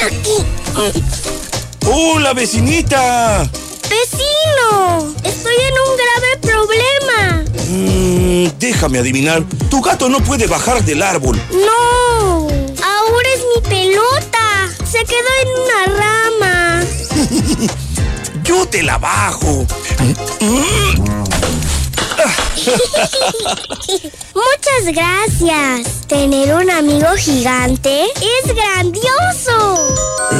¡Hola, vecinita! ¡Vecino! Estoy en un grave problema. Déjame adivinar. Tu gato no puede bajar del árbol. ¡No! Ahora es mi pelota. Se quedó en una rama. Yo te la bajo. Muchas gracias. Tener un amigo gigante es grandioso.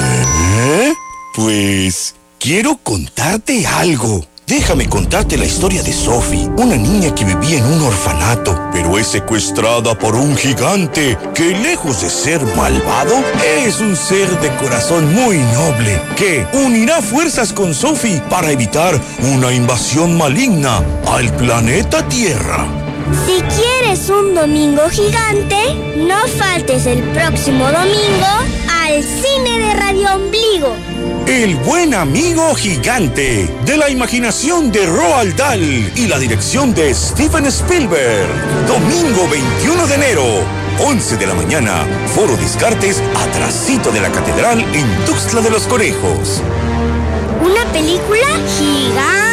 Pues quiero contarte algo. Déjame contarte la historia de Sophie, una niña que vivía en un orfanato, pero es secuestrada por un gigante que, lejos de ser malvado, es un ser de corazón muy noble que unirá fuerzas con Sophie para evitar una invasión maligna al planeta Tierra. Si quieres un domingo gigante, no faltes el próximo domingo al cine de Radio Ombligo. El buen amigo gigante, de la imaginación de Roald Dahl y la dirección de Steven Spielberg. Domingo 21 de enero, 11 de la mañana, Foro Descartes, atrasito de la catedral en Tuxtla de los Conejos. Una película gigante.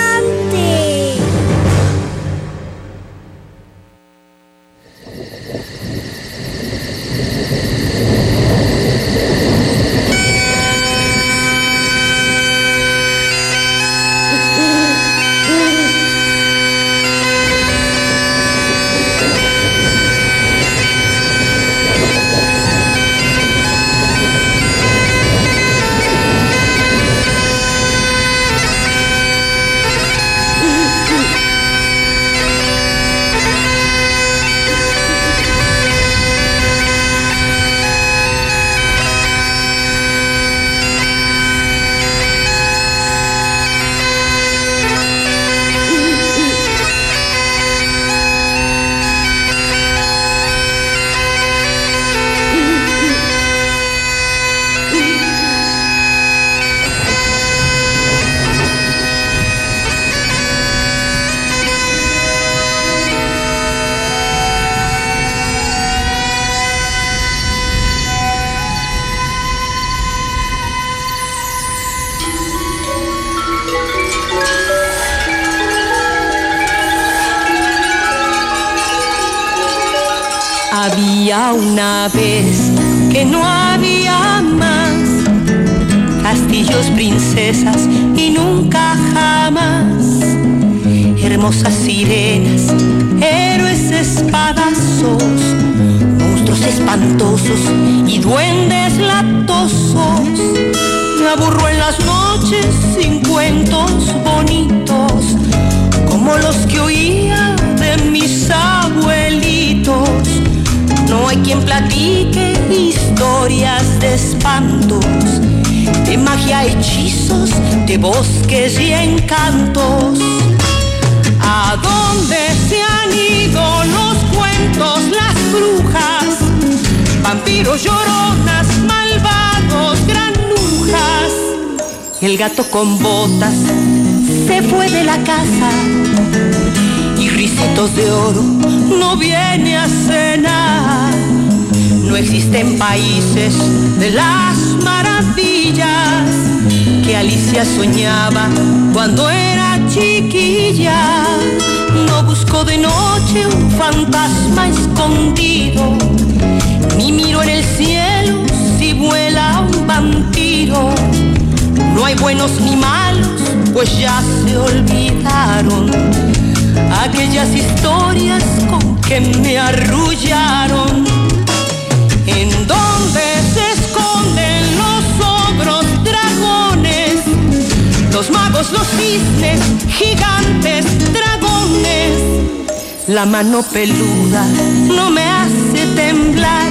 Había una vez que no había más castillos, princesas y nunca jamás hermosas sirenas, héroes espadazos, monstruos espantosos y duendes latosos. Me aburro en las noches sin cuentos bonitos como los que oía de mis abuelitos. No hay quien platique historias de espantos, de magia, hechizos, de bosques y encantos. ¿A dónde se han ido los cuentos, las brujas, vampiros, lloronas, malvados, granujas? El gato con botas se fue de la casa y Ricitos de Oro no viene a cenar. No existen países de las maravillas que Alicia soñaba cuando era chiquilla. No busco de noche un fantasma escondido, ni miro en el cielo si vuela un vampiro. No hay buenos ni malos, pues ya se olvidaron aquellas historias con que me arrullaron. ¿En dónde se esconden los ogros, dragones, los magos, los cisnes, gigantes, dragones? La mano peluda no me hace temblar,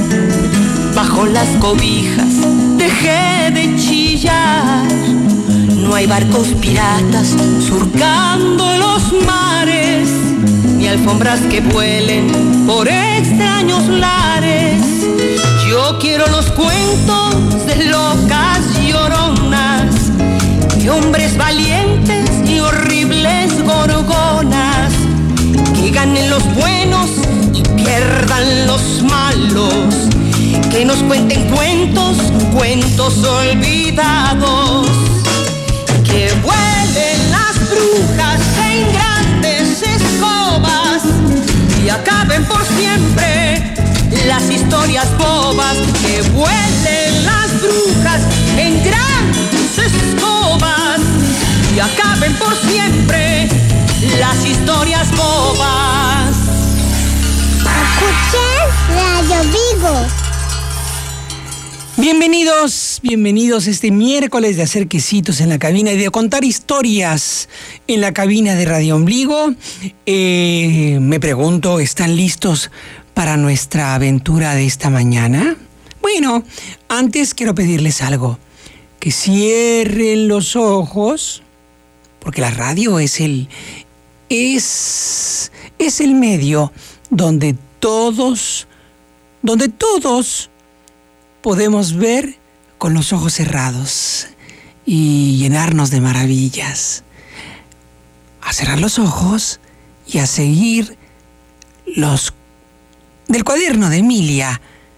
bajo las cobijas dejé de chillar. No hay barcos piratas surcando los mares, ni alfombras que vuelen por extraños lares. Yo quiero los cuentos de locas lloronas, de hombres valientes y horribles gorgonas, que ganen los buenos y pierdan los malos, que nos cuenten cuentos cuentos olvidados. Que vuelen las brujas en grandes escobas y acaben por siempre las historias bobas. Que vuelen las brujas en grandes escobas y acaben por siempre las historias bobas. Escuchen Radio Vigo. Bienvenidos este miércoles de hacer quesitos en la cabina y de contar historias en la cabina de Radio Ombligo. Me pregunto, ¿están listos para nuestra aventura de esta mañana? Bueno, antes quiero pedirles algo. Que cierren los ojos, porque la radio es el medio donde todos podemos ver con los ojos cerrados y llenarnos de maravillas. A cerrar los ojos y a seguir los del cuaderno de Emilia.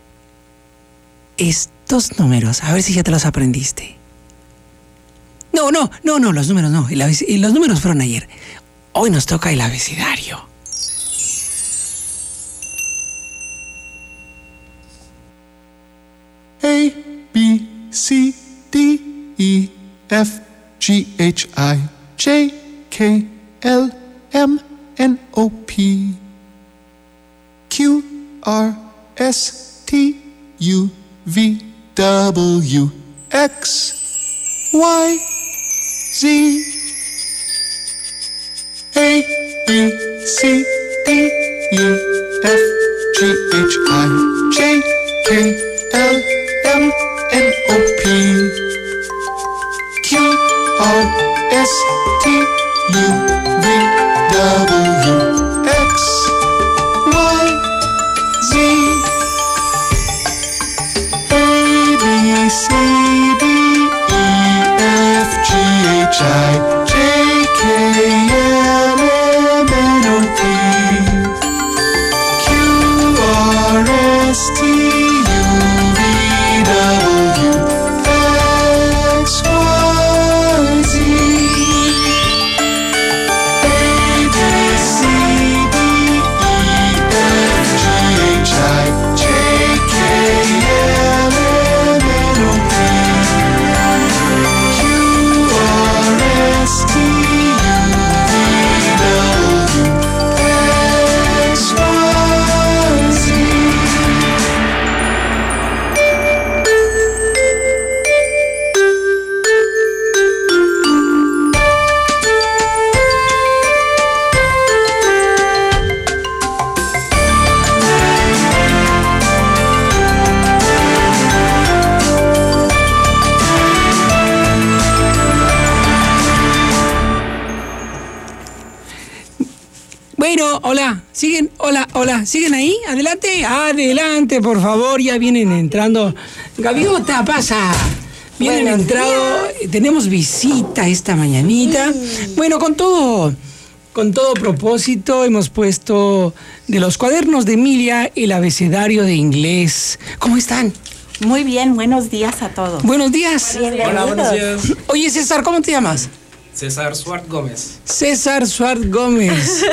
Estos números, a ver si ya te los aprendiste. No, los números no. Los números fueron ayer. Hoy nos toca el abecedario. A, B, C, D, E, F, G, H, I, J, K, L, M, N, O, P, Q, R, S, T, U, V, W, X, Y, Z. A, B, C, D, E, F, G, H, I, J, K, L, M, N, O, P, Q, R, S, T, U, V, W, X, Y, Z. A, B, C, D, E, F, G, H, I, J, K, L, M, N, O, P, Q, R, S, T, U, V, W, X, Y, Z. A, B, C, D, E, F, G, H, I, J, K, L, M, N, O, P, Q, R, S, T, U, V, W, X, Y, Z. Bueno, hola, ¿siguen ahí? Adelante, por favor, ya vienen entrando. Gaviota, pasa. Vienen entrando, tenemos visita esta mañanita. Bueno, con todo propósito hemos puesto de los cuadernos de Emilia el abecedario de inglés. ¿Cómo están? Muy bien, buenos días a todos. Buenos días. Hola, buenos días. Oye, César, ¿cómo te llamas? César Suart Gómez. César Suart Gómez.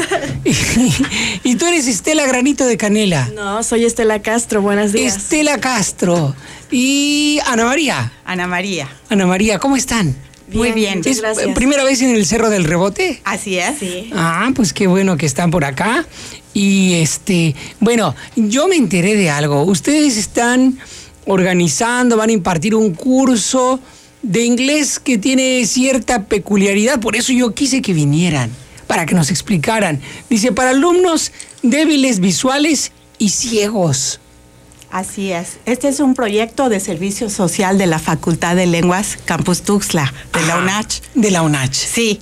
¿Y tú eres Estela Granito de Canela? No, soy Estela Castro, buenos días. Estela Castro. ¿Y Ana María? Ana María. Ana María, ¿cómo están? Muy bien. ¿Es gracias. primera vez en el Cerro del Rebote? Así es. Sí. Ah, pues qué bueno que están por acá. Y bueno, yo me enteré de algo. Ustedes están organizando, van a impartir un curso de inglés que tiene cierta peculiaridad, por eso yo quise que vinieran, para que nos explicaran. Dice, para alumnos débiles visuales y ciegos. Así es. Este es un proyecto de servicio social de la Facultad de Lenguas Campus Tuxtla, de la UNACH. De la UNACH. Sí.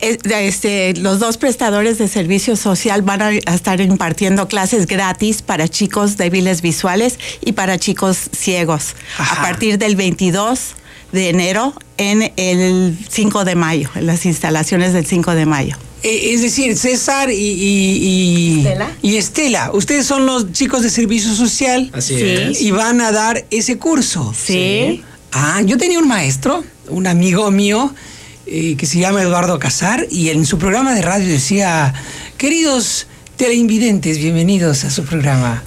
Los dos prestadores de servicio social van a estar impartiendo clases gratis para chicos débiles visuales y para chicos ciegos. Ajá. A partir del 22 de enero en el 5 de mayo, en las instalaciones del 5 de mayo. Es decir, César y Estela, ustedes son los chicos de servicio social. Así es. Y van a dar ese curso. Sí. Yo tenía un maestro, un amigo mío, que se llama Eduardo Casar, y en su programa de radio decía: queridos teleinvidentes, bienvenidos a su programa.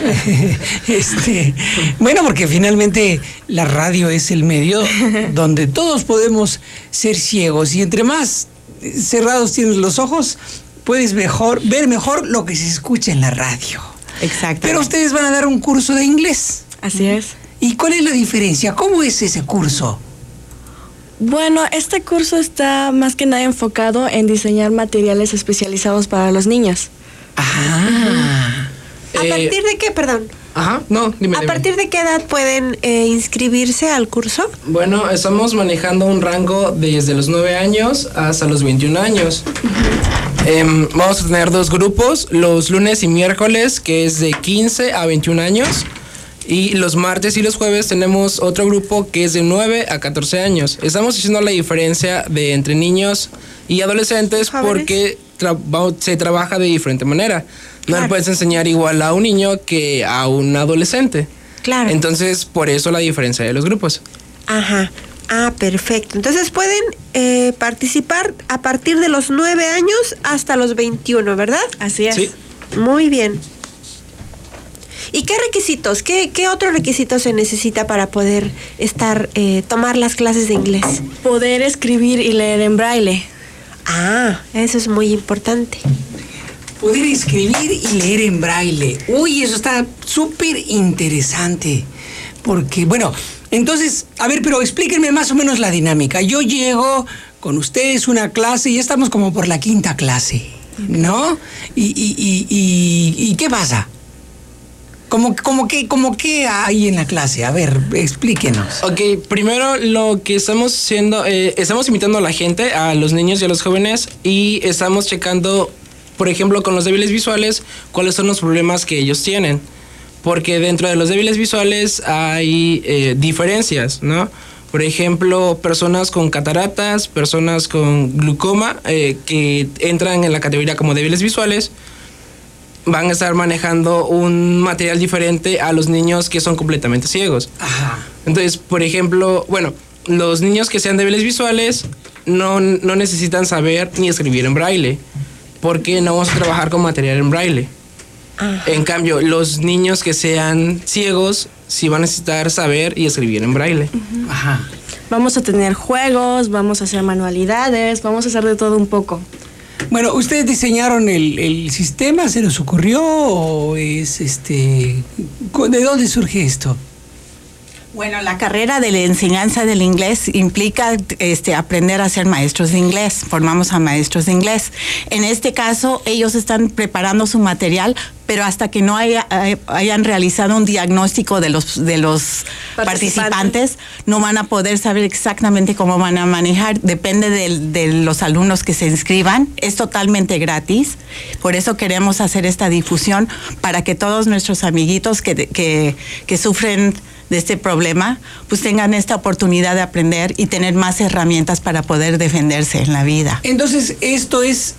Bueno, porque finalmente la radio es el medio donde todos podemos ser ciegos, y entre más cerrados tienes los ojos, puedes ver mejor lo que se escucha en la radio. Exacto. Pero ustedes van a dar un curso de inglés. Así es. ¿Y cuál es la diferencia? ¿Cómo es ese curso? Bueno, este curso está más que nada enfocado en diseñar materiales especializados para los niños. Ah. ¿A partir de qué, perdón? Ajá, no, dime. ¿A partir de qué edad pueden inscribirse al curso? Bueno, estamos manejando un rango desde los 9 años hasta los 21 años. Vamos a tener 2 grupos, los lunes y miércoles, que es de 15 a 21 años. Y los martes y los jueves tenemos otro grupo que es de 9 a 14 años. Estamos haciendo la diferencia de entre niños y adolescentes porque se trabaja de diferente manera. No le puedes enseñar igual a un niño que a un adolescente. Claro. Entonces, por eso la diferencia de los grupos. Ajá. Perfecto. Entonces pueden participar a partir de los 9 años hasta los 21, ¿verdad? Así es. Sí. Muy bien. ¿Y qué requisitos? ¿Qué otros requisitos se necesita para poder tomar las clases de inglés? Poder escribir y leer en braille. Eso es muy importante. Poder escribir y leer en braille. Uy, eso está súper interesante. Porque, bueno, entonces, a ver, pero explíquenme más o menos la dinámica. Yo llego con ustedes una clase y ya estamos como por la 5ª clase, ¿no? ¿Y qué pasa? ¿Cómo qué hay en la clase? A ver, explíquenos. Ok, primero lo que estamos haciendo, estamos invitando a la gente, a los niños y a los jóvenes, y estamos checando, por ejemplo, con los débiles visuales, cuáles son los problemas que ellos tienen. Porque dentro de los débiles visuales hay diferencias, ¿no? Por ejemplo, personas con cataratas, personas con glaucoma, que entran en la categoría como débiles visuales, van a estar manejando un material diferente a los niños que son completamente ciegos. Ajá. Entonces, por ejemplo, bueno, los niños que sean débiles visuales no necesitan saber ni escribir en braille, porque no vamos a trabajar con material en braille. En cambio, los niños que sean ciegos sí van a necesitar saber y escribir en braille. Ajá. Vamos a tener juegos, vamos a hacer manualidades, vamos a hacer de todo un poco. Bueno, ¿ustedes diseñaron el sistema? ¿Se les ocurrió? ¿O es de dónde surge esto? Bueno, la carrera de la enseñanza del inglés implica aprender a ser maestros de inglés. Formamos a maestros de inglés. En este caso, ellos están preparando su material, pero hasta que no hayan realizado un diagnóstico de los participantes, no van a poder saber exactamente cómo van a manejar. Depende de los alumnos que se inscriban. Es totalmente gratis. Por eso queremos hacer esta difusión para que todos nuestros amiguitos que sufren de este problema, pues tengan esta oportunidad de aprender y tener más herramientas para poder defenderse en la vida. Entonces, esto es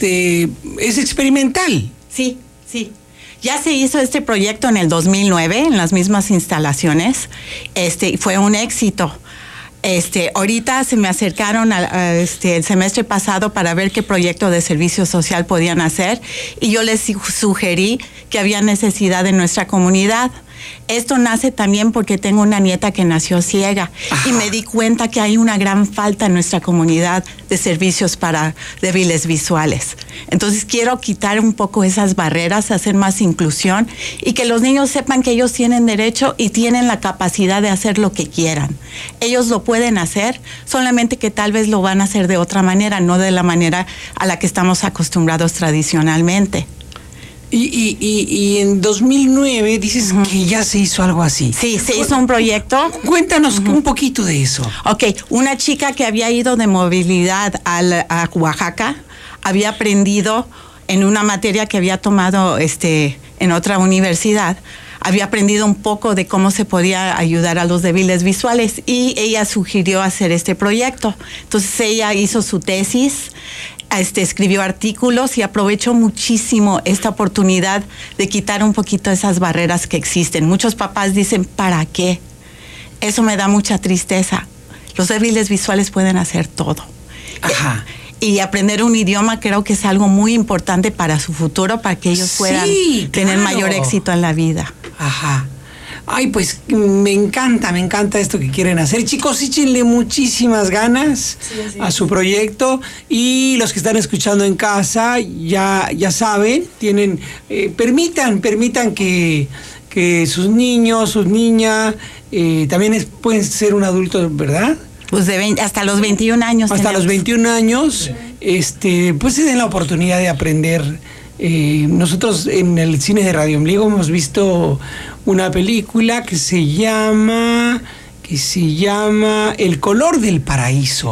experimental. Sí. Ya se hizo este proyecto en el 2009 en las mismas instalaciones. Fue un éxito. Ahorita se me acercaron el semestre pasado para ver qué proyecto de servicio social podían hacer, y yo les sugerí que había necesidad en nuestra comunidad. Esto nace también porque tengo una nieta que nació ciega. Ajá. Y me di cuenta que hay una gran falta en nuestra comunidad de servicios para débiles visuales. Entonces quiero quitar un poco esas barreras, hacer más inclusión y que los niños sepan que ellos tienen derecho y tienen la capacidad de hacer lo que quieran. Ellos lo pueden hacer, solamente que tal vez lo van a hacer de otra manera, no de la manera a la que estamos acostumbrados tradicionalmente. Y en 2009 dices que ya se hizo algo así. Sí, se hizo un proyecto. Cuéntanos un poquito de eso. Ok, una chica que había ido de movilidad a Oaxaca había aprendido en una materia que había tomado en otra universidad. Había aprendido un poco de cómo se podía ayudar a los débiles visuales y ella sugirió hacer este proyecto. Entonces ella hizo su tesis, escribió artículos y aprovechó muchísimo esta oportunidad de quitar un poquito esas barreras que existen. Muchos papás dicen, ¿para qué? Eso me da mucha tristeza. Los débiles visuales pueden hacer todo. Ajá. Y aprender un idioma creo que es algo muy importante para su futuro, para que ellos puedan tener mayor éxito en la vida. Ajá. Ay, pues me encanta esto que quieren hacer. Chicos, échenle muchísimas ganas a su proyecto. Y los que están escuchando en casa, ya saben, tienen, permitan que sus niños, sus niñas, también pueden ser un adulto, ¿verdad? Pues hasta los 21 años. Hasta los 21 años, pues se den la oportunidad de aprender. Nosotros en el cine de Radio Ombligo hemos visto una película que se llama El color del paraíso,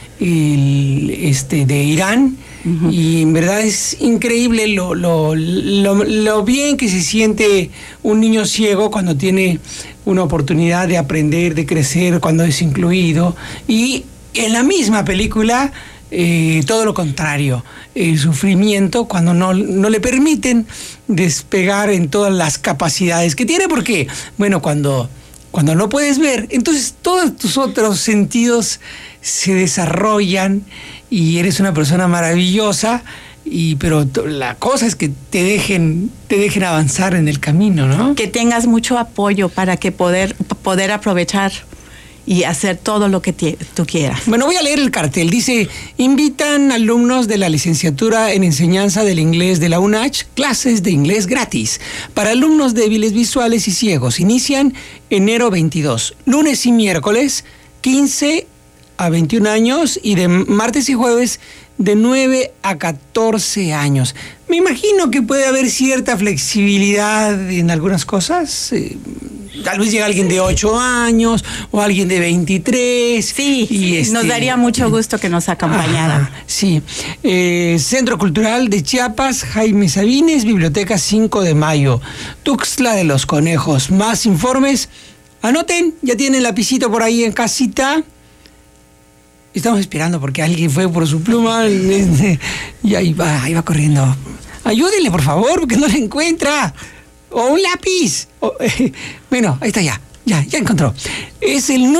de Irán. Uh-huh. Y en verdad es increíble lo bien que se siente un niño ciego cuando tiene una oportunidad de aprender, de crecer, cuando es incluido. Y en la misma película, todo lo contrario, el sufrimiento cuando no le permiten despegar en todas las capacidades que tiene, porque, bueno, cuando no puedes ver, entonces todos tus otros sentidos se desarrollan y eres una persona maravillosa, pero la cosa es que te dejen avanzar en el camino, ¿no? Que tengas mucho apoyo para que poder aprovechar y hacer todo lo que tú quieras. Bueno, voy a leer el cartel. Dice, invitan alumnos de la licenciatura en enseñanza del inglés de la UNACH, clases de inglés gratis para alumnos débiles visuales y ciegos. Inician enero 22, lunes y miércoles, 15 a 21 años, y de martes y jueves de 9 a 14 años. Me imagino que puede haber cierta flexibilidad en algunas cosas. Tal vez llega alguien de 8 años o alguien de 23. Sí, y nos daría mucho gusto que nos acompañaran. Ajá, sí. Centro Cultural de Chiapas, Jaime Sabines, Biblioteca 5 de Mayo, Tuxtla de los Conejos. Más informes, anoten, ya tienen lapicito por ahí en casita. Estamos esperando porque alguien fue por su pluma y ahí va corriendo. Ayúdenle, por favor, porque no la encuentra. O un lápiz. Bueno, ahí está ya encontró. Es el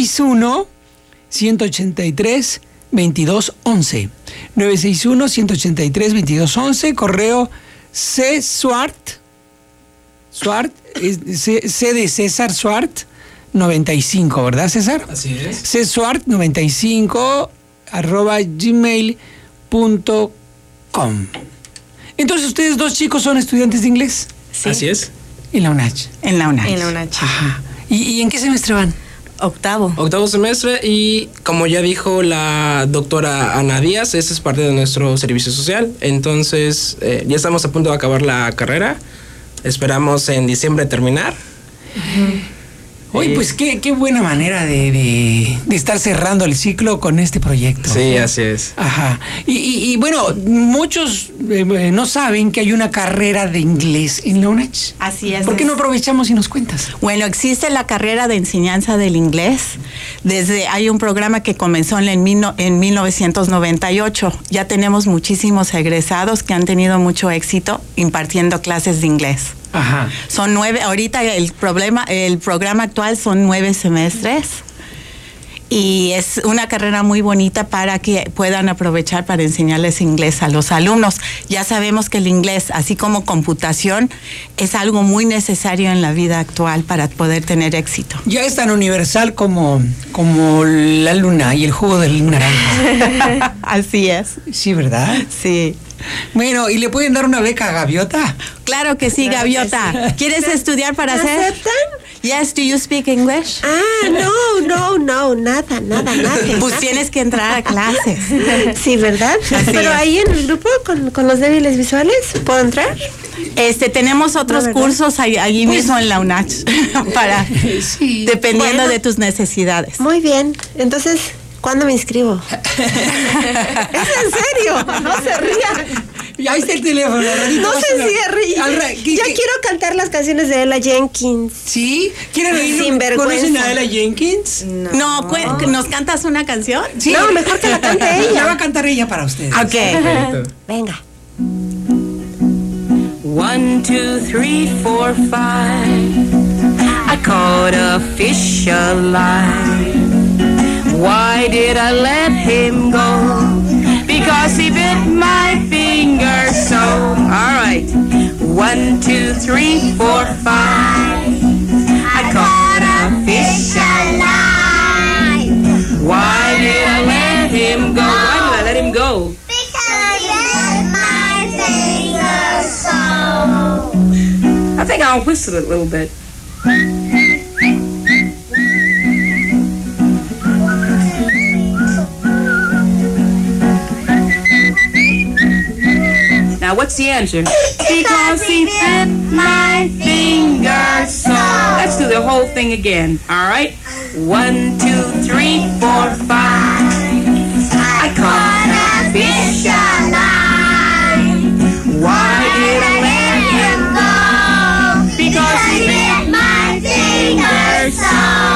961-183-2211. 961-183-2211. Correo C. Swart, C de César Swart 95, ¿verdad, César? Así es. cswart95 @gmail.com. Entonces, ustedes dos chicos son estudiantes de inglés. Sí. Así es. En la UNACH. En la UNACH. Ajá. ¿Y en qué semestre van? Octavo semestre, y como ya dijo la doctora Ana Díaz, ese es parte de nuestro servicio social. Entonces, ya estamos a punto de acabar la carrera. Esperamos en diciembre terminar. Uh-huh. Oye, pues qué buena manera de estar cerrando el ciclo con este proyecto. Sí, así es. Ajá. Y bueno, muchos no saben que hay una carrera de inglés en la UNACH. Así es. ¿Por qué no aprovechamos y nos cuentas? Bueno, existe la carrera de enseñanza del inglés. Hay un programa que comenzó en 1998. Ya tenemos muchísimos egresados que han tenido mucho éxito impartiendo clases de inglés. Ajá. Son 9, ahorita el programa actual son 9 semestres, y es una carrera muy bonita para que puedan aprovechar para enseñarles inglés a los alumnos. Ya sabemos que el inglés, así como computación, es algo muy necesario en la vida actual para poder tener éxito. Ya es tan universal como la luna y el jugo del naranja. Así es. Sí, ¿verdad? Sí. Bueno, ¿y le pueden dar una beca a Gaviota? Claro que sí, Gaviota. ¿Quieres estudiar para hacer? ¿Aceptan? Yes, do you speak English? No, nada. Pues tienes que entrar a clases. Sí, ¿verdad? Pero ahí en el grupo con los débiles visuales, ¿puedo entrar? Tenemos otros cursos allí mismo en la UNACH para dependiendo de tus necesidades. Muy bien. Entonces, ¿cuándo me inscribo? ¿Es en serio? No se rían. Ya está el teléfono. No se cierre. Ya quiero cantar las canciones de Ella Jenkins. ¿Sí? ¿Quieren oír? ¿Conocen a Ella Jenkins? No, ¿nos cantas una canción? Sí. No, mejor que la cante ella. La va a cantar ella para ustedes. Ok. Venga. 1, 2, 3, 4, 5. I caught a fish alive. Why did I let him go? Because he bit my finger so. All right. 1, 2, 3, 4, 5. I caught a fish alive. Why did I let him go? Why did I let him go? Because you bit my finger so. I think I'll whistle it a little bit. Now, what's the answer? Because he bit my finger so. Let's do the whole thing again. All right. 1, 2, 3, 4, 5. I caught a fish alive. Why did I let him go? Because he bit my finger so.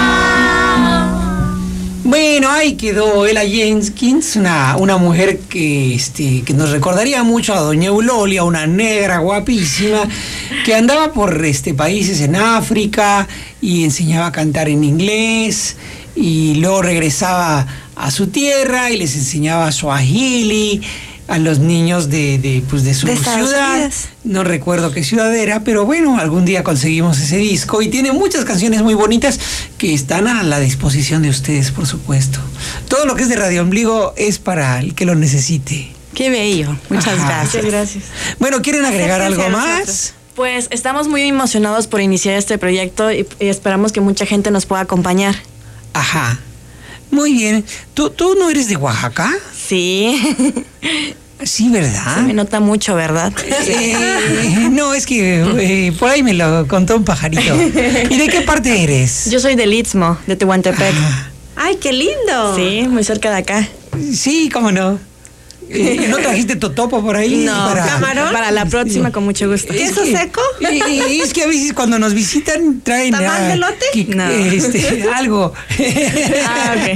Bueno, ahí quedó Ella Jenkins, una mujer que nos recordaría mucho a doña Eulolia, una negra guapísima, que andaba por países en África y enseñaba a cantar en inglés, y luego regresaba a su tierra y les enseñaba Swahili a los niños de su ciudad. No recuerdo qué ciudad era, pero bueno, algún día conseguimos ese disco y tiene muchas canciones muy bonitas que están a la disposición de ustedes, por supuesto. Todo lo que es de Radio Ombligo es para el que lo necesite. Qué bello. Muchas gracias. Muchas gracias. Bueno, ¿quieren agregar algo más? Pues estamos muy emocionados por iniciar este proyecto y esperamos que mucha gente nos pueda acompañar. Ajá. Muy bien. ¿Tú no eres de Oaxaca? Sí. Sí, ¿verdad? Se me nota mucho, ¿verdad? No, es que por ahí me lo contó un pajarito. ¿Y de qué parte eres? Yo soy del Istmo, de Tehuantepec. ¡Ay, qué lindo! Sí, muy cerca de acá. Sí, cómo no. ¿No trajiste totopo por ahí? No, ¿camarón? Para la próxima, con mucho gusto. ¿Queso seco? Es que a veces cuando nos visitan traen... ¿Tamal de elote? No. Algo. Ah, ok.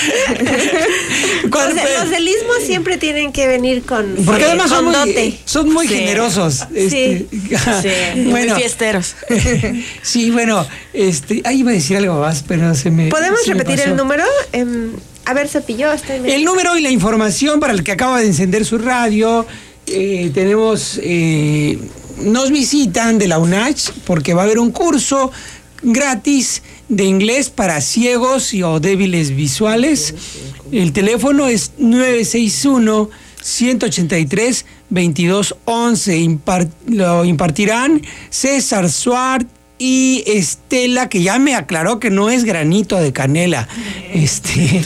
Los del Istmo siempre tienen que venir con Porque además con dote. son muy Sí. generosos. Sí. Muy fiesteros. Sí, bueno, ahí iba a decir algo más, pero se me... ¿Podemos se me repetir pasó. el número? A ver, Cepillo. El número y la información para el que acaba de encender su radio. Tenemos... nos visitan de la UNACH porque va a haber un curso gratis de inglés para ciegos o débiles visuales. El teléfono es 961-183-2211. Lo impartirán César Suárez y Estela, que ya me aclaró que no es granito de canela. Es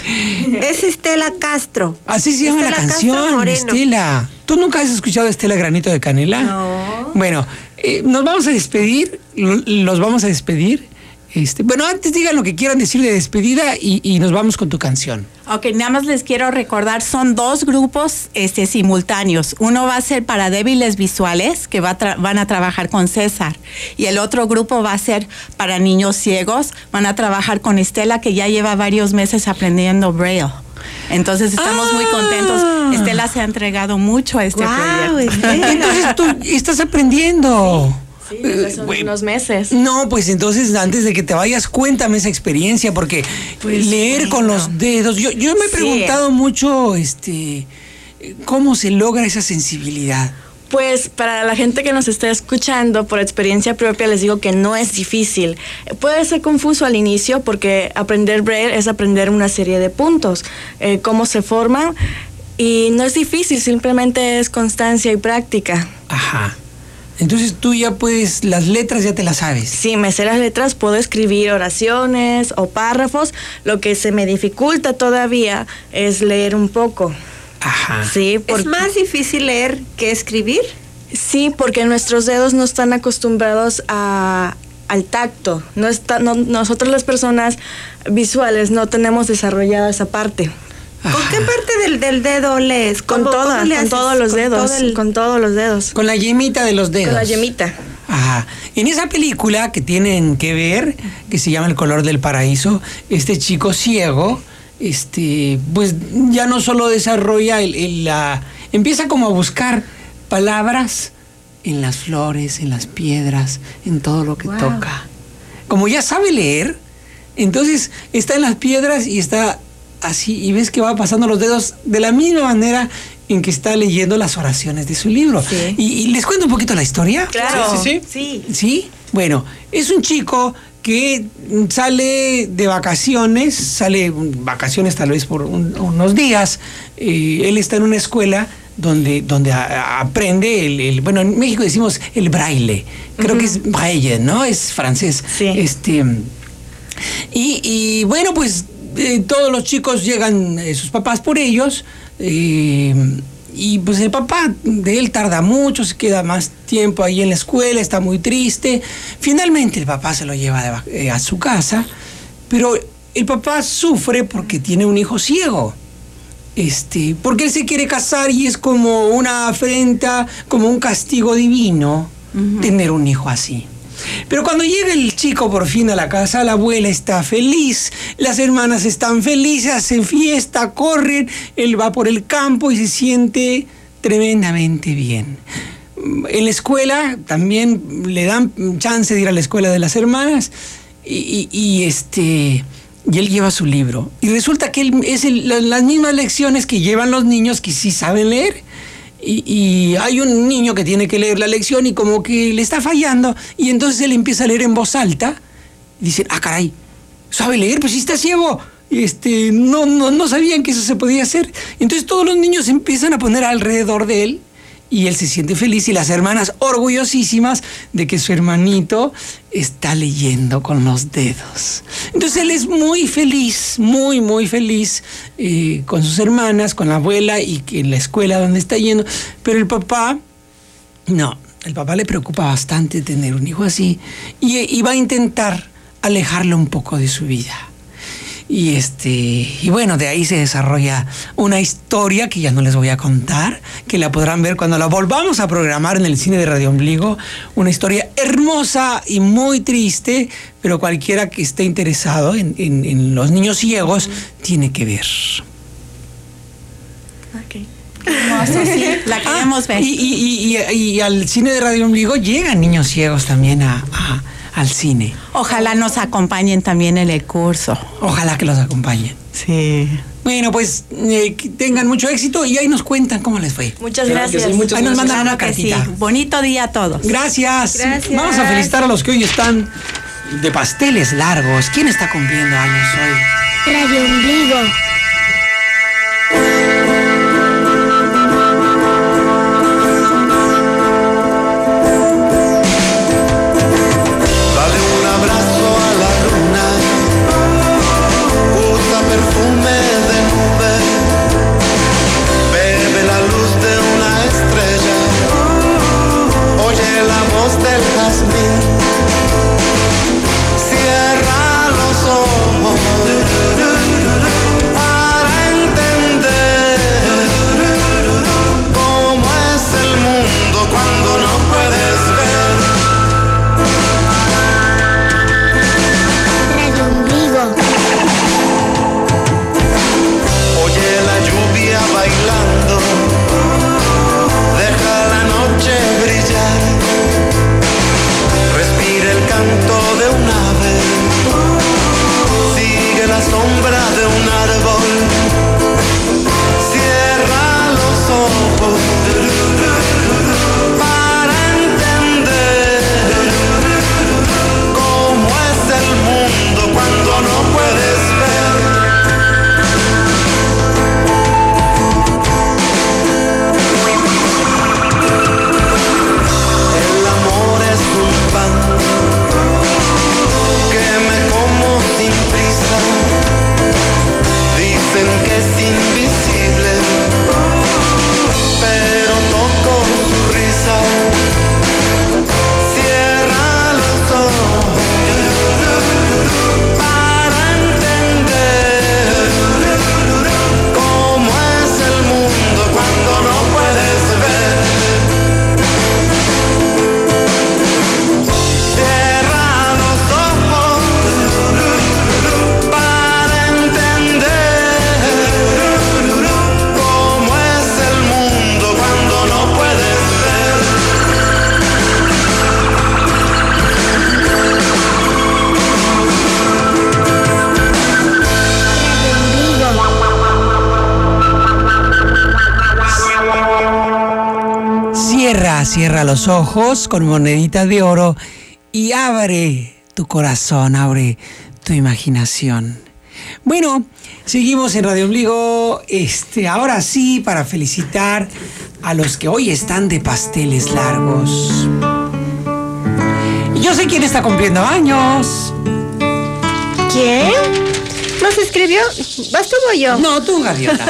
Estela Castro. Así se llama la Estela Castro canción, Moreno. Estela. ¿Tú nunca has escuchado Estela Granito de Canela? No. Bueno, nos vamos a despedir, los vamos a despedir. Bueno, antes digan lo que quieran decir de despedida y nos vamos con tu canción. Ok, nada más les quiero recordar, son dos grupos simultáneos. Uno va a ser para débiles visuales, que van a trabajar con César. Y el otro grupo va a ser para niños ciegos, van a trabajar con Estela, que ya lleva varios meses aprendiendo Braille. Entonces estamos muy contentos. Estela se ha entregado mucho a este proyecto. Entonces tú estás aprendiendo. Sí, desde hace unos meses. No, pues entonces antes de que te vayas, cuéntame esa experiencia, porque leer con los dedos, yo me he preguntado mucho, ¿cómo se logra esa sensibilidad? Pues para la gente que nos está escuchando, por experiencia propia les digo que no es difícil. Puede ser confuso al inicio porque aprender Braille es aprender una serie de puntos, cómo se forman, y no es difícil, simplemente es constancia y práctica. Ajá. Entonces tú ya puedes, las letras ya te las sabes. Sí, me sé las letras, puedo escribir oraciones o párrafos. Lo que se me dificulta todavía es leer un poco. Ajá. Sí, ¿Es más difícil leer que escribir? Sí, porque nuestros dedos no están acostumbrados al tacto. Nosotros las personas visuales no tenemos desarrollada esa parte. ¿Con qué parte del dedo lees? Con todos los dedos. Con todos los dedos. Con la yemita de los dedos. Con la yemita. Ajá. En esa película que tienen que ver, que se llama El color del paraíso, este chico ciego, pues ya no solo desarrolla empieza como a buscar palabras en las flores, en las piedras, en todo lo que toca. como ya sabe leer, entonces está en las piedras y está así, y ves que va pasando los dedos de la misma manera en que está leyendo las oraciones de su libro. Sí. Y les cuento un poquito la historia. Claro. Sí. ¿Sí? Bueno, es un chico que sale de vacaciones, vacaciones tal vez por unos días. Él está en una escuela donde aprende bueno, en México decimos el braille. Creo que es braille, ¿no? Es francés. Sí. Y bueno, pues todos los chicos llegan, sus papás por ellos. Y pues el papá de él tarda mucho, se queda más tiempo ahí en la escuela, está muy triste. Finalmente el papá se lo lleva a su casa, pero el papá sufre porque tiene un hijo ciego. Porque él se quiere casar y es como una afrenta, como un castigo divino tener un hijo así. Pero cuando llega el chico por fin a la casa, la abuela está feliz, las hermanas están felices, hacen fiesta, corren, él va por el campo y se siente tremendamente bien. En la escuela también le dan chance de ir a la escuela de las hermanas y él lleva su libro. Y resulta que él es las mismas lecciones que llevan los niños que sí saben leer. Y hay un niño que tiene que leer la lección y como que le está fallando. Y entonces él empieza a leer en voz alta. Y dicen, caray, ¿sabe leer? Pues sí está ciego. No sabían que eso se podía hacer. Entonces todos los niños empiezan a poner alrededor de él. Y él se siente feliz y las hermanas orgullosísimas de que su hermanito está leyendo con los dedos. Entonces él es muy feliz, muy, muy feliz con sus hermanas, con la abuela y en la escuela donde está yendo. Pero el papá le preocupa bastante tener un hijo así y va a intentar alejarlo un poco de su vida. Y bueno, de ahí se desarrolla una historia que ya no les voy a contar, que la podrán ver cuando la volvamos a programar en el cine de Radio Ombligo. Una historia hermosa y muy triste, pero cualquiera que esté interesado en los niños ciegos tiene que ver. Ok. Hermoso, sí, la queremos ver. Y al cine de Radio Ombligo llegan niños ciegos también al cine. Ojalá nos acompañen también en el curso. Ojalá que los acompañen. Sí. Bueno, pues que tengan mucho éxito y ahí nos cuentan cómo les fue. Muchas Claro que gracias. sí, muchas Ahí nos mandan Claro una que sí. cartita. Bonito día a todos. Gracias. Gracias. Vamos a felicitar a los que hoy están de pasteles largos. ¿Quién está cumpliendo años hoy? Radio Ombligo. Dale un abrazo a la luna, usa perfume de nube, bebe la luz de una estrella, oye la voz del jazmín, cierra los ojos, Cierra los ojos con monedita de oro y abre tu corazón, abre tu imaginación. Bueno, seguimos en Radio Ombligo. Ahora sí, para felicitar a los que hoy están de pasteles largos. Yo sé quién está cumpliendo años. ¿Quién? ¿Nos escribió? ¿Vas tú o yo? No, tú, Gaviota.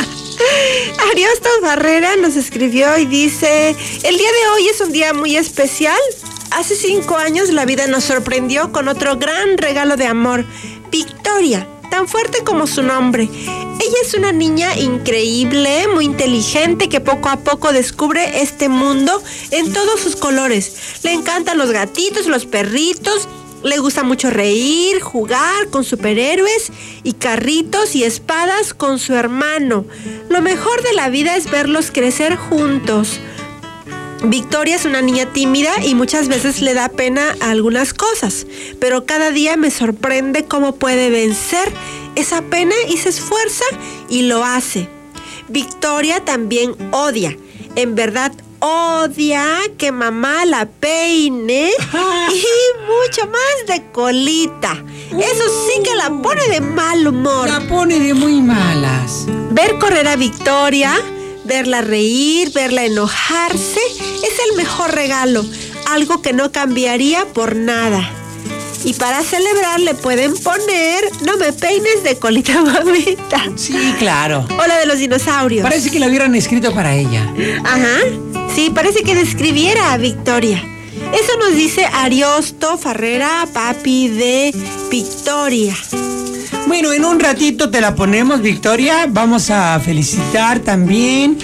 Ariosto Barrera nos escribió y dice: el día de hoy es un día muy especial. Hace 5 años la vida nos sorprendió con otro gran regalo de amor, Victoria, tan fuerte como su nombre. Ella es una niña increíble, muy inteligente, que poco a poco descubre este mundo en todos sus colores. Le encantan los gatitos, los perritos. Le gusta mucho reír, jugar con superhéroes y carritos y espadas con su hermano. Lo mejor de la vida es verlos crecer juntos. Victoria es una niña tímida y muchas veces le da pena a algunas cosas, pero cada día me sorprende cómo puede vencer esa pena y se esfuerza y lo hace. Victoria también odia, en verdad odia que mamá la peine y mucho más de colita. Eso sí que la pone de mal humor. La pone de muy malas. Ver correr a Victoria, verla reír, verla enojarse, es el mejor regalo. Algo que no cambiaría por nada. Y para celebrar le pueden poner "No me peines de colita, mamita". Sí, claro. O la de los dinosaurios. Parece que lo hubieran escrito para ella. Ajá. Sí, parece que describiera a Victoria. Eso nos dice Ariosto Farrera, papi de Victoria. Bueno, en un ratito te la ponemos, Victoria. Vamos a felicitar también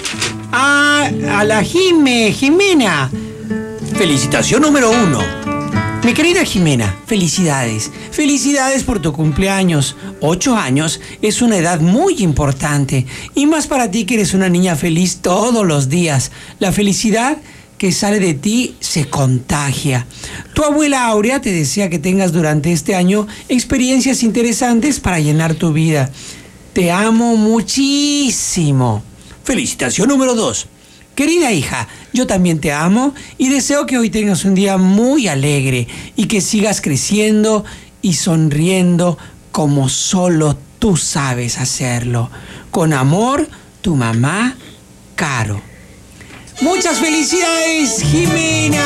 a la Jimena. Felicitación número 1. Mi querida Jimena, felicidades. Felicidades por tu cumpleaños. 8 años es una edad muy importante. Y más para ti que eres una niña feliz todos los días. La felicidad que sale de ti se contagia. Tu abuela Aurea te desea que tengas durante este año experiencias interesantes para llenar tu vida. Te amo muchísimo. Felicitación número 2. Querida hija, yo también te amo y deseo que hoy tengas un día muy alegre y que sigas creciendo y sonriendo como solo tú sabes hacerlo. Con amor, tu mamá, Caro. ¡Muchas felicidades, Jimena!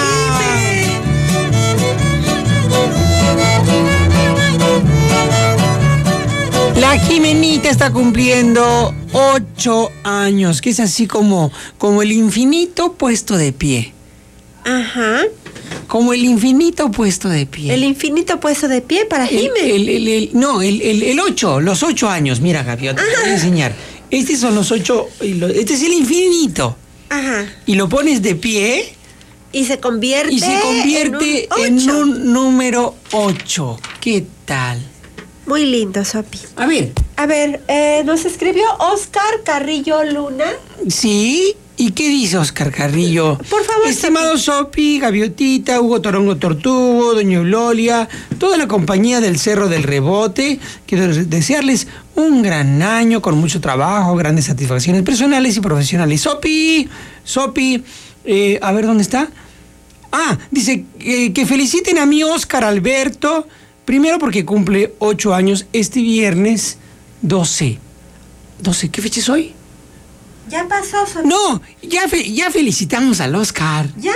La Jimenita está cumpliendo 8 años, que es así como el infinito puesto de pie. Ajá. Como el infinito puesto de pie. El infinito puesto de pie para Jimena. No, el 8, los 8 años. Mira, Gaviota, te voy a enseñar. Estos son los 8, este es el infinito. Ajá. Y lo pones de pie. Y se convierte en un número 8. ¿Qué tal? Muy lindo, Sopi. A ver, nos escribió Oscar Carrillo Luna. Sí, ¿y qué dice Oscar Carrillo? Por favor, estimado Sopi, Gaviotita, Hugo Torongo Tortugo, Doña Eulolia, toda la compañía del Cerro del Rebote, quiero desearles un gran año con mucho trabajo, grandes satisfacciones personales y profesionales. Sopi, a ver, ¿dónde está? Dice que feliciten a mi Oscar Alberto, primero porque cumple 8 años este viernes 12. ¿Qué fecha es hoy? Ya pasó, Sopi. No, ya felicitamos al Oscar. ¿Ya?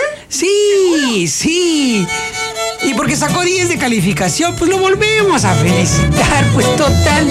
Sí. Y porque sacó 10 de calificación, pues lo volvemos a felicitar, pues total.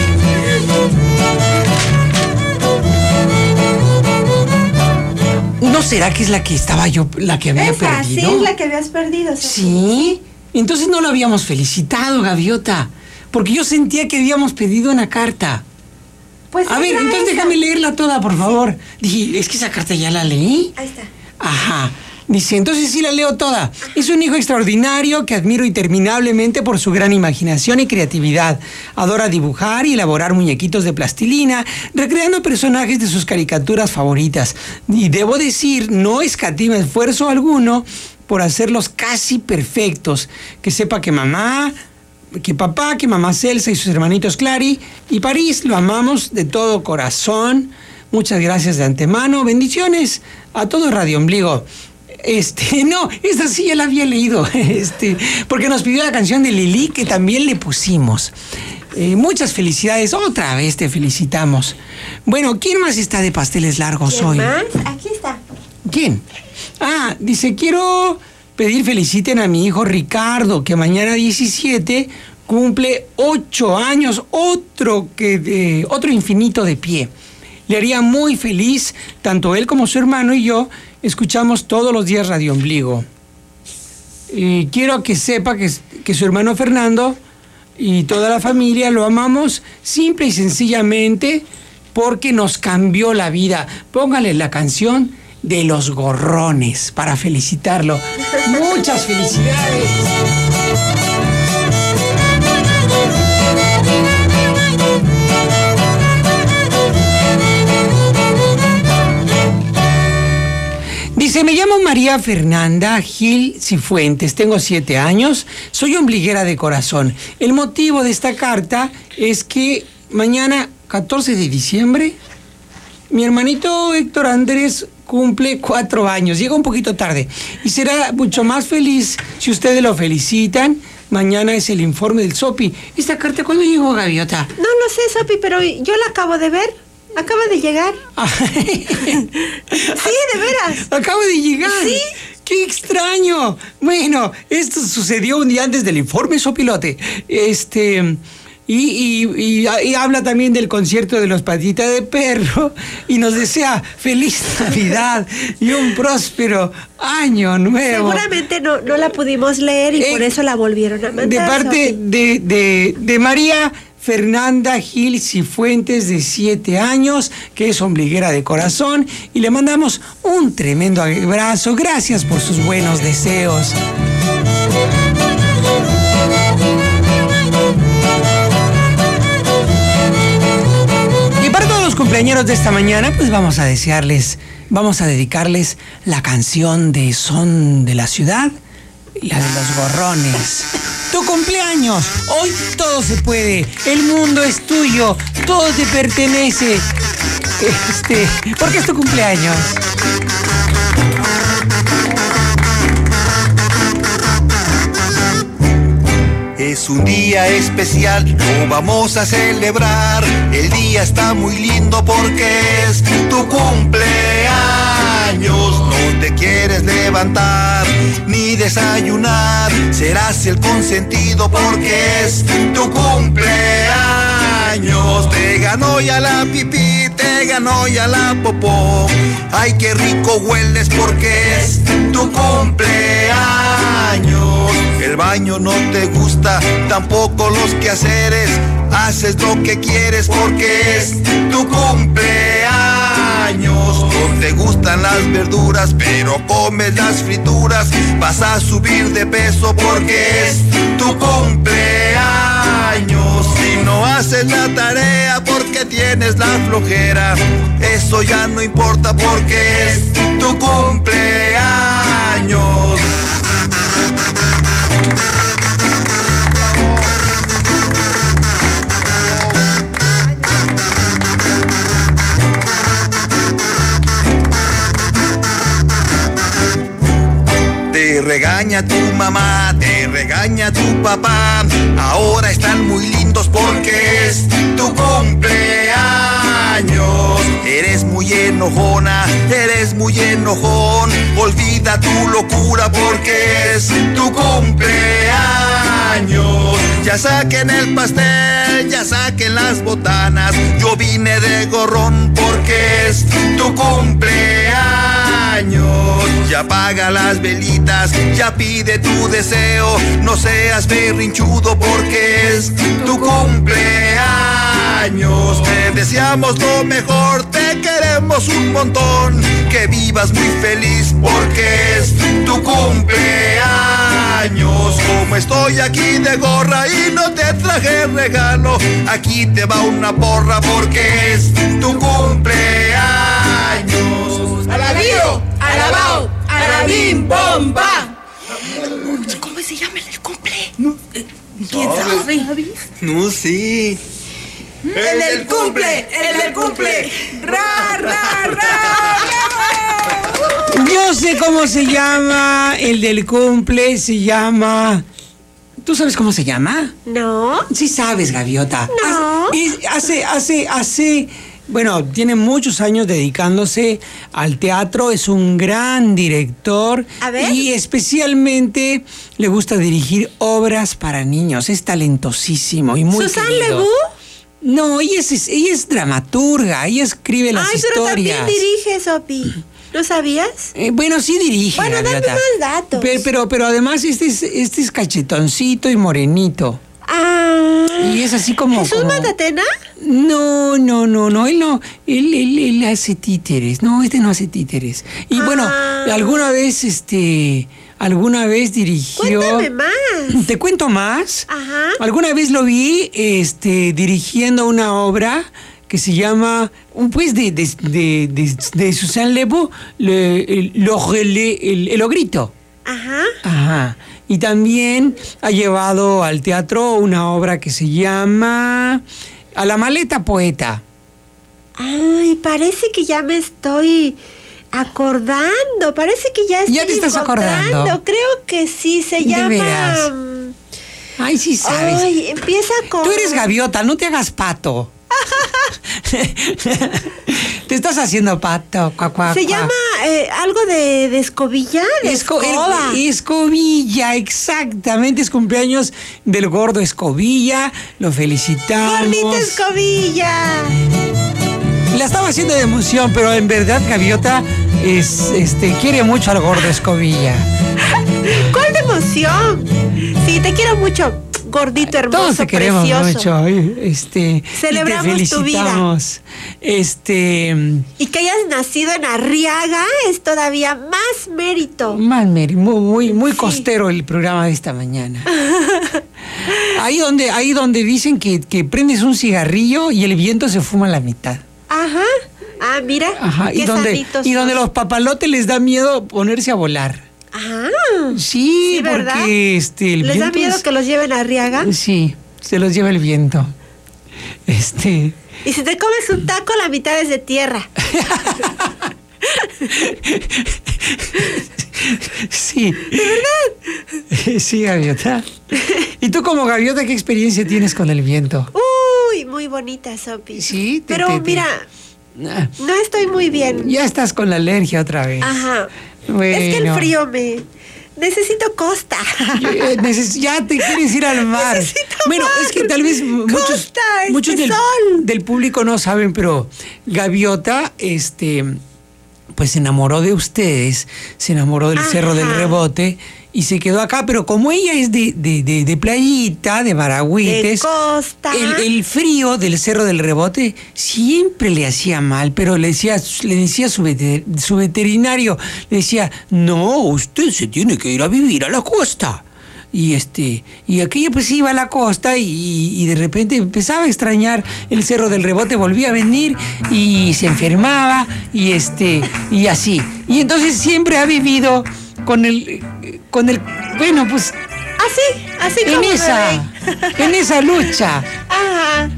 ¿No será que es la que estaba yo, la que había perdido? Sí, es la que habías perdido, Sofi. ¿Sí? Entonces no lo habíamos felicitado, Gaviota, porque yo sentía que habíamos pedido una carta. Pues a ver, entonces déjame leerla toda, por favor. Dije, es que esa carta ya la leí. Ahí está. Ajá. Dice, entonces sí la leo toda. Es un hijo extraordinario que admiro interminablemente por su gran imaginación y creatividad. Adora dibujar y elaborar muñequitos de plastilina, recreando personajes de sus caricaturas favoritas. Y debo decir, no escatima esfuerzo alguno por hacerlos casi perfectos. Que sepa que mamá, que papá, que mamá Celsa y sus hermanitos Clary y París lo amamos de todo corazón. Muchas gracias de antemano. Bendiciones a todo Radio Ombligo. No, esta sí ya la había leído, porque nos pidió la canción de Lili, que también le pusimos. Muchas felicidades, otra vez te felicitamos. Bueno, ¿quién más está de pasteles largos hoy? ¿Quién más? Aquí está. ¿Quién? Dice, quiero pedir feliciten a mi hijo Ricardo, que mañana 17 cumple 8 años, otro infinito de pie. Le haría muy feliz, tanto él como su hermano y yo escuchamos todos los días Radio Ombligo. Quiero que sepa que su hermano Fernando y toda la familia lo amamos simple y sencillamente porque nos cambió la vida. Póngale la canción de Los Gorrones para felicitarlo. Muchas felicidades. Dice, me llamo María Fernanda Gil Cifuentes, tengo 7 años, soy ombliguera de corazón. El motivo de esta carta es que mañana, 14 de diciembre, mi hermanito Héctor Andrés cumple 4 años, llega un poquito tarde y será mucho más feliz si ustedes lo felicitan. Mañana es el informe del Sopi. ¿Esta carta cuándo llegó, Gaviota? No sé, Sopi, pero yo la acabo de ver. Acaba de llegar. Sí, de veras. Acaba de llegar. Sí. ¡Qué extraño! Bueno, esto sucedió un día antes del informe Sopilote. Y habla también del concierto de los Patitas de Perro y nos desea feliz Navidad y un próspero año nuevo. Seguramente no la pudimos leer y por eso la volvieron a mandar. De parte de María Fernanda Gil Cifuentes, de 7 años, que es ombliguera de corazón, y le mandamos un tremendo abrazo. Gracias por sus buenos deseos. Y para todos los cumpleañeros de esta mañana, pues vamos a dedicarles la canción de Son de la Ciudad, la de Los Gorrones. Tu cumpleaños, hoy todo se puede, el mundo es tuyo, todo te pertenece, porque es tu cumpleaños. Es un día especial, lo vamos a celebrar. El día está muy lindo porque es tu cumpleaños. No te quieres levantar ni desayunar, serás el consentido porque es tu cumpleaños. Te ganó ya la pipí, te ganó ya la popó. Ay, qué rico hueles porque es tu cumpleaños. El baño no te gusta, tampoco los quehaceres. Haces lo que quieres porque es tu cumpleaños. No te gustan las verduras, pero comes las frituras. Vas a subir de peso porque es tu cumpleaños. Si no haces la tarea porque tienes la flojera, eso ya no importa porque es tu cumpleaños. Te regaña tu mamá, te regaña tu papá. Ahora están muy lindos porque es tu cumpleaños. Eres muy enojona, eres muy enojón. Olvida tu locura porque es tu cumpleaños. Ya saquen el pastel, ya saquen las botanas. Yo vine de gorrón porque es tu cumpleaños. Ya apaga las velitas, ya pide tu deseo. No seas berrinchudo porque es tu cumpleaños. Te deseamos lo mejor, te queremos un montón. Que vivas muy feliz porque es tu cumpleaños. Como estoy aquí de gorra y no te traje regalo, aquí te va una porra porque es tu cumpleaños. ¡Alabío! ¡Alabao! ¡Alabim! ¡Bomba! ¿Cómo se llama el cumple? ¿Quién sabe? No sé. ¡El del cumple! ¡El del cumple! ¡Ra, ra, ra! Yo sé cómo se llama. El del cumple se llama... ¿Tú sabes cómo se llama? No. Sí sabes, Gaviota. No. Bueno, tiene muchos años dedicándose al teatro, es un gran director. A ver. Y especialmente le gusta dirigir obras para niños. Es talentosísimo y muy ¿Susan querido. Lebu? No, ella es dramaturga, ella escribe las historias. Pero también dirige, Sopi. ¿Lo sabías? Bueno, sí dirige. Bueno, dame Gaviota. más datos. Pero además este es cachetoncito y morenito. Ah. Y es así como... ¿Jesús Matatena? No, él no. Él hace títeres. No, este no hace títeres. Y bueno, alguna vez dirigió... Cuéntame más. ¿Te cuento más? Ajá. Alguna vez lo vi, dirigiendo una obra que se llama, pues, de Susan Lebu, el Ogrito. Ajá. Ajá. Y también ha llevado al teatro una obra que se llama A la maleta poeta. Ay, parece que ya me estoy acordando. Parece que ya estoy ¿Ya te estás encontrando. acordando? Creo que sí, se ¿De llama... veras? Ay, sí sabes. Ay, empieza con... Tú eres gaviota, no te hagas pato. Te estás haciendo pato. Cuac, cuac, Se cuac. llama algo de escobilla, de escoba. Escobilla, exactamente. Es cumpleaños del gordo Escobilla. Lo felicitamos. Gordita escobilla. La estaba haciendo de emoción, pero en verdad Gaviota quiere mucho al gordo Escobilla. ¿Cuál de emoción? Sí, te quiero mucho, gordito hermoso, Todos te queremos precioso. mucho. Celebramos y te tu vida. felicitamos. Y que hayas nacido en Arriaga es todavía más mérito. Mary, muy Sí. costero el programa de esta mañana. ahí donde dicen que prendes un cigarrillo y el viento se fuma a la mitad. Ajá. Ah, mira. Ajá. Qué Y donde sanitos los papalotes les da miedo ponerse a volar. Ah. Sí, ¿verdad? porque el ¿Les da viento miedo que los lleven a Arriaga? Sí, se los lleva el viento. Y si te comes un taco, la mitad es de tierra. Sí. ¿De verdad? Sí, Gaviota. ¿Y tú como Gaviota qué experiencia tienes con el viento? Uy, muy bonita, Sopi. Sí, Pero mira, Ah, no estoy muy bien. ya estás con la alergia otra vez. Ajá. Bueno. Es que el frío me... Necesito costa. Ya te quieres ir al mar. Necesito Bueno, mar. es que tal vez Costa, muchos sol. del público no saben, pero Gaviota, pues se enamoró de ustedes, se enamoró del Ajá. Cerro del Rebote y se quedó acá, pero como ella es de playita, de Maragüites, De costa. el frío del Cerro del Rebote siempre le hacía mal, pero le decía su veterinario, le decía, no, usted se tiene que ir a vivir a la costa. Y aquella pues iba a la costa y de repente empezaba a extrañar el Cerro del Rebote, volvía a venir y se enfermaba y así. Y entonces siempre ha vivido con el bueno, pues Así como en esa lucha. Ajá.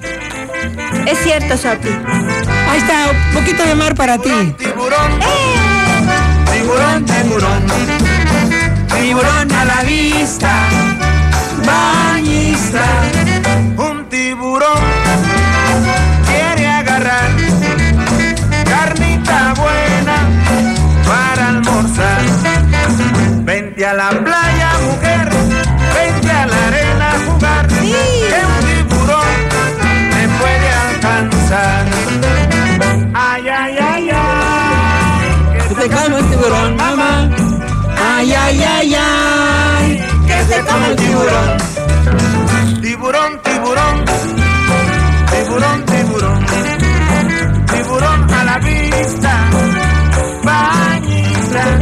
Es cierto, Sopi. Ahí está, un poquito de mar para ti. Tiburón, tiburón, tiburón, tiburón a la vista, bañista. Un tiburón quiere agarrar carnita buena para almorzar. Vente a la playa, mujer, vente a la arena a jugar. Sí. Que un tiburón te puede alcanzar. Ay, ay, ay, ay. Que te coma el tiburón, mamá. Ay, ay, ay, ay. Que se come el tiburón. Tiburón, tiburón. Tiburón, tiburón. Tiburón a la vista. Bañista.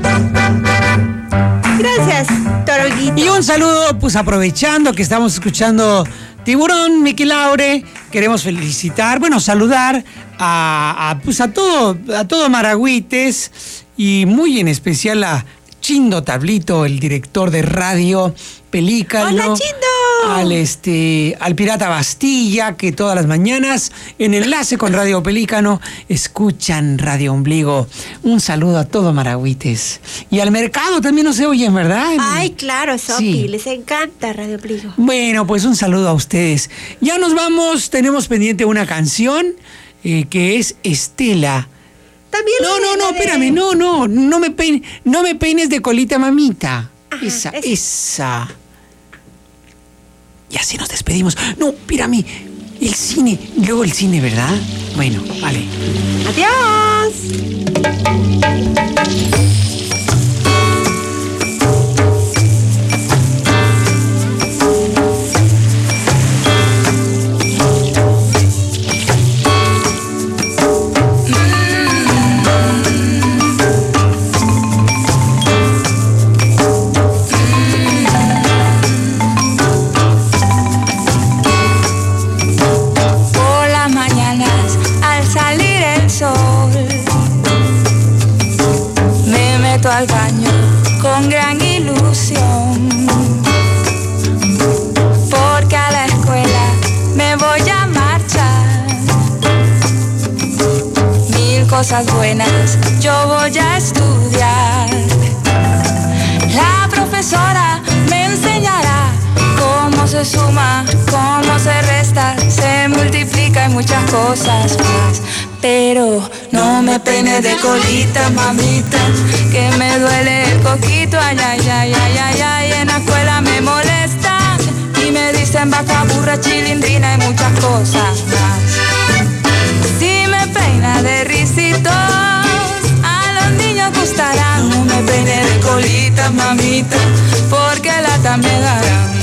Gracias, Toronguito. Y un saludo, pues aprovechando que estamos escuchando Tiburón, Miki Laure, queremos saludar a todo Maragüites y muy en especial a Chindo Tablito, el director de radio Pelícano. ¡Hola, Chindo! al Pirata Bastilla, que todas las mañanas en enlace con Radio Pelícano escuchan Radio Ombligo. Un saludo a todo Maragüites. Y al mercado también nos se oyen, ¿verdad? Ay, claro, Sofi, Sí. les encanta Radio Ombligo. Bueno, pues un saludo a ustedes. Ya nos vamos, tenemos pendiente una canción que es Estela. También No, espérame, no me peines de colita, mamita. Ajá, esa. Y así nos despedimos. No, espérame, el cine, luego el cine, ¿verdad? Bueno, vale. Adiós. Por las mañanas al salir el sol me meto al baño con gran ilusión, porque a la escuela me voy a marchar. Mil cosas buenas yo voy a estudiar. La profesora me enseñará cómo se suma, cómo se resta, se multiplica y muchas cosas más. Pero no me peines de colita, mamita, que me duele el coquito, ay, ay, ay, ay, ay, ay. En la escuela me molestan y me dicen vaca, burra, chilindrina y muchas cosas más. Si me peina de risitos, a los niños gustarán. No me peine de colita, mamita, porque lata me darán.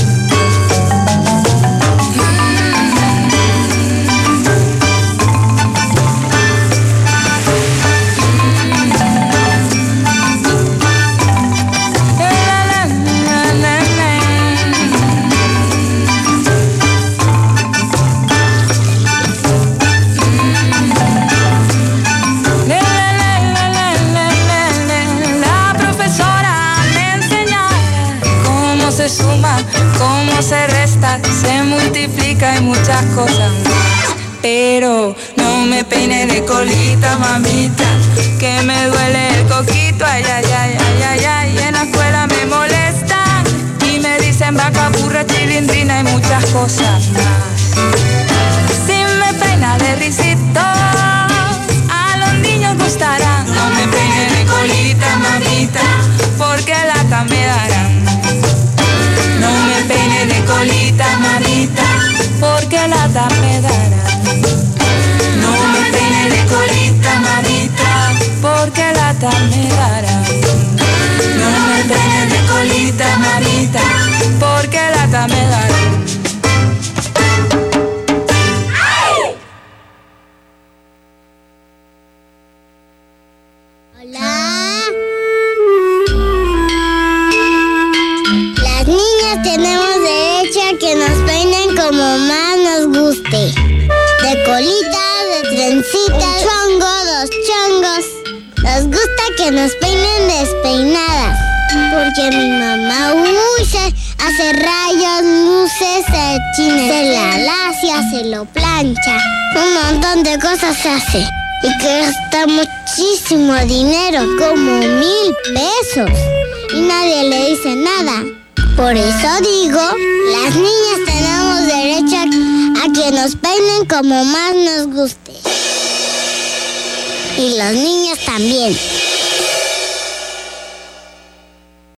La profesora me enseñará cómo se suma, cómo se resta, se multiplica y muchas cosas más. Pero no me peine de colita, mamita, que me duele el coquito, ay, ay, ay, ay, ay, ay. En la escuela me molestan y me dicen vaca, burra, chilindrina y muchas cosas más. Si me peina de risitos, a los niños gustarán. No me peine de colita, mamita, porque lata me darán. No me peine de colita, mamita, porque lata me darán. No me peine de colita, mamita, porque lata me darán. No me peine de colita, mamita, porque lata me darán. Hola. Las niñas tenemos derecho a que nos peinen como más nos guste. De colita, de trencita, dos chongos. Nos gusta que nos peinen despeinadas, porque mi mamá se hace rayos, luces, se china, se la lacia, se lo plancha. Un montón de cosas se hace. Y que gasta muchísimo dinero, como 1,000 pesos. Y nadie le dice nada. Por eso digo, las niñas tenemos derecho a que nos peinen como más nos guste. Y los niños también.